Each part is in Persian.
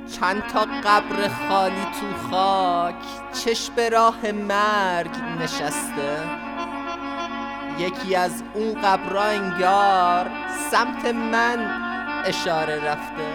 چند تا قبر خالی تو خاک چشم به راه مرگ نشسته. یکی از اون قبرها انگار سمت من اشاره رفته.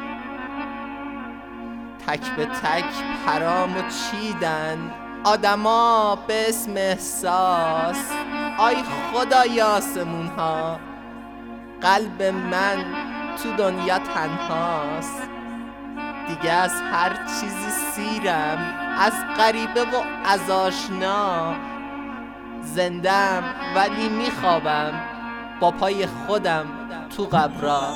تک به تک پرامو چیدن آدما به اسم احساس. آی خدای آسمون ها، قلب من تو دنیا تنهاست. دیگه از هر چیزی سیرم، از غریبه و از آشنا. زندم ولی میخوابم با پای خودم تو قبرا.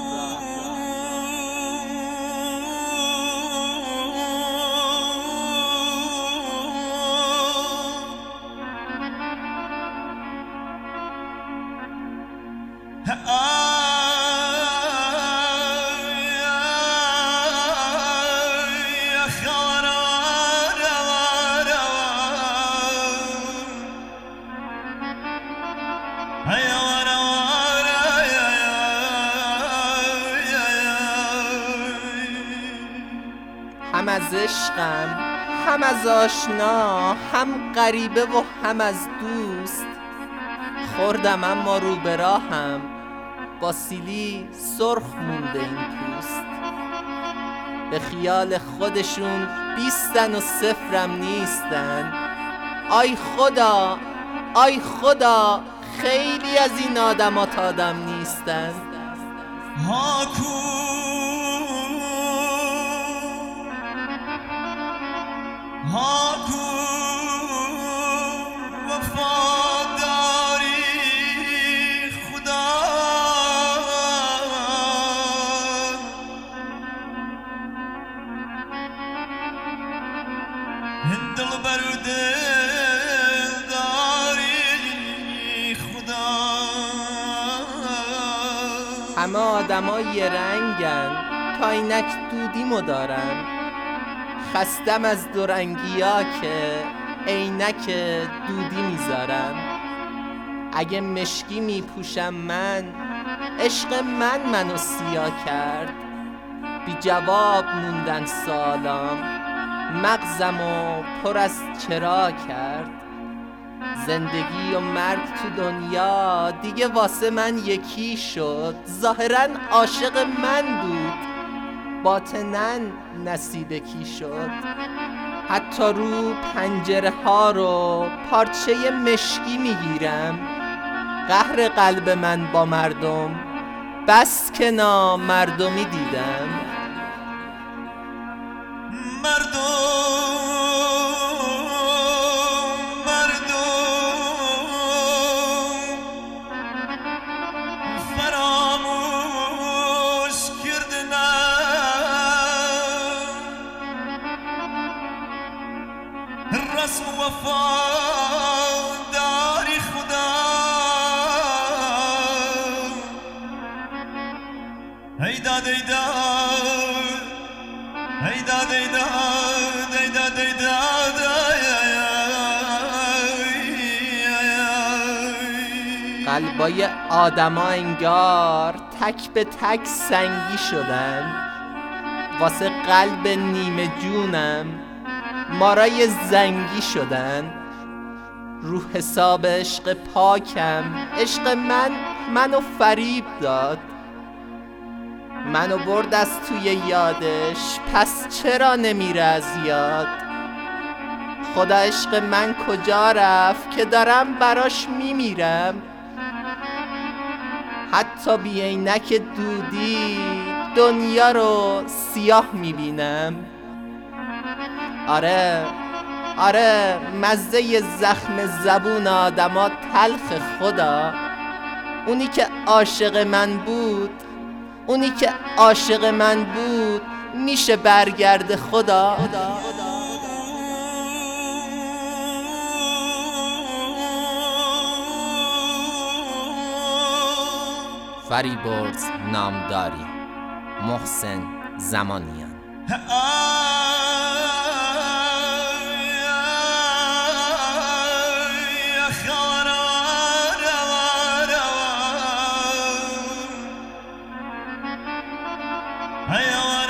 هم از عشقم، هم از آشنا، هم غریبه و هم از دوست. خوردم اما رو به راهم، با سیلی سرخ مونده این پوست. به خیال خودشون بیستن و صفرم نیستن. آی خدا، آی خدا، خیلی از این آدمات آدم نیستن. هاکو وفاداری خدا، دل بر داری خدا. همه آدما یه رنگن، تا اینک دودیمو دارن. خستم از دورنگیا که عینک دودی میذارن. اگه مشکی میپوشم من، عشق منو سیاه کرد. بی جواب موندن سالام، مغزمو پر از چرا کرد. زندگی و مرگ تو دنیا دیگه واسه من یکی شد. ظاهراً عاشق من بود، باطناً نصیب کی شد. حتی رو پنجره ها رو پارچه مشکی میگیرم. قهر قلب من با مردم، بس که نامردمی دیدم. رسم وفا داری خدا، ای داد ای داد ای داد ای داد ای داد ای داد. قلبای آدما انگار تک به تک سنگی شدن. واسه قلب نیمه جونم مارای زنگی شدن. رو حساب عشق پاکم، عشق منو فریب داد. منو برد از توی یادش، پس چرا نمیره از یاد. خدا عشق من کجا رفت که دارم براش میمیرم. حتی بی عینک دودی دنیا رو سیاه میبینم. آره مزه زخم زبون آدما تلخ خدا. اونی که عاشق من بود میشه برگرد خدا. فریبرز نامداری، محسن زمانیان. Hey,